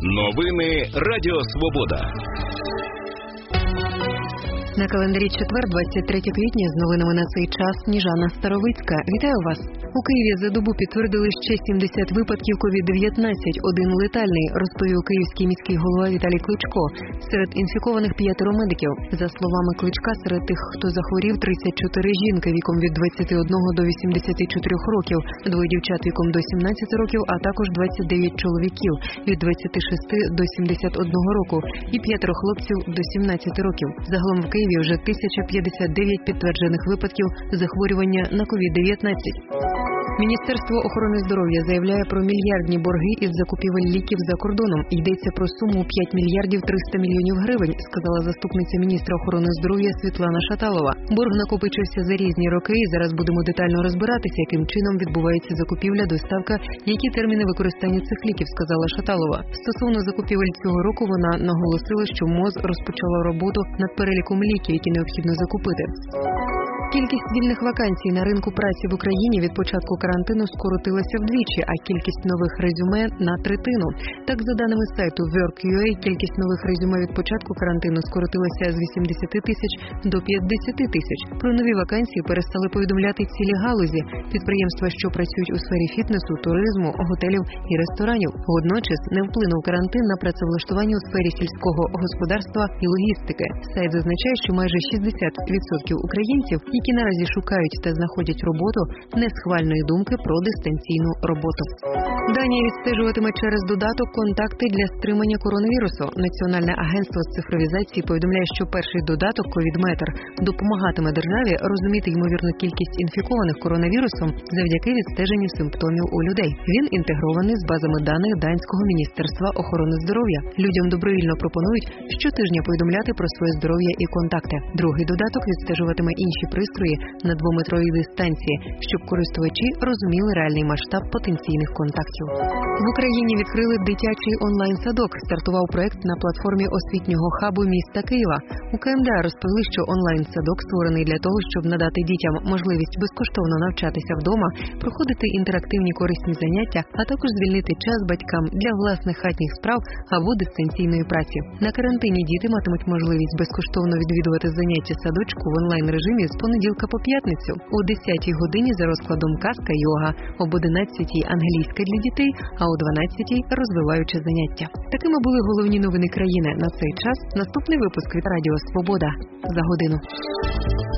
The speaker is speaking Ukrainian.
Новини Радіо Свобода. На календарі четвер, 23 квітня, з новинами на цей час Сніжана Старовицька. Вітаю вас! У Києві за добу підтвердили ще 70 випадків COVID-19, один летальний, розповів київський міський голова Віталій Кличко. Серед інфікованих 5 медиків. За словами Кличка, серед тих, хто захворів, 34 жінки віком від 21 до 84 років, двоє дівчат віком до 17 років, а також 29 чоловіків від 26 до 71 року і 5 хлопців до 17 років. Загалом в Києві вже 1059 підтверджених випадків захворювання на COVID-19. Міністерство охорони здоров'я заявляє про мільярдні борги із закупівель ліків за кордоном. Йдеться про суму 5 мільярдів 300 мільйонів гривень, сказала заступниця міністра охорони здоров'я Світлана Шаталова. Борг накопичився за різні роки і зараз будемо детально розбиратися, яким чином відбувається закупівля, доставка, які терміни використання цих ліків, сказала Шаталова. Стосовно закупівель цього року вона наголосила, що МОЗ розпочала роботу над переліком ліків, які необхідно закупити. Кількість вільних вакансій на ринку праці в Україні від початку карантину скоротилася вдвічі, а кількість нових резюме – на третину. Так, за даними сайту Work.ua, кількість нових резюме від початку карантину скоротилася з 80 тисяч до 50 тисяч. Про нові вакансії перестали повідомляти цілі галузі – підприємства, що працюють у сфері фітнесу, туризму, готелів і ресторанів. Водночас не вплинув карантин на працевлаштування у сфері сільського господарства і логістики. Сайт зазначає, що майже 60% українців, які наразі шукають та знаходять роботу, не схвальної думки про дистанційну роботу. Данія відстежуватиме через додаток контакти для стримання коронавірусу. Національне агентство з цифровізації повідомляє, що перший додаток «Ковідметр» допомагатиме державі розуміти ймовірну кількість інфікованих коронавірусом завдяки відстеженню симптомів у людей. Він інтегрований з базами даних Данського міністерства охорони здоров'я. Людям добровільно пропонують щотижня повідомляти про своє здоров'я і контакти. Другий додаток відстежуватиме інші пристрої на 2-метровій дистанції, щоб користувачі розуміли реальний масштаб потенційних контактів. В Україні відкрили дитячий онлайн-садок. Стартував проект на платформі освітнього хабу міста Києва. У КМДА розповіли, що онлайн-садок створений для того, щоб надати дітям можливість безкоштовно навчатися вдома, проходити інтерактивні корисні заняття, а також звільнити час батькам для власних хатніх справ або дистанційної праці. На карантині діти матимуть можливість безкоштовно відвідувати заняття садочку в онлайн-режимі з понеділка по п'ятницю. О 10-й годині за розкладом казка-йога, об 11-й англійська для дітей, а о 12-й розвиваюче заняття. Такими були головні новини країни на цей час. Наступний випуск від Радіо Свобода за годину.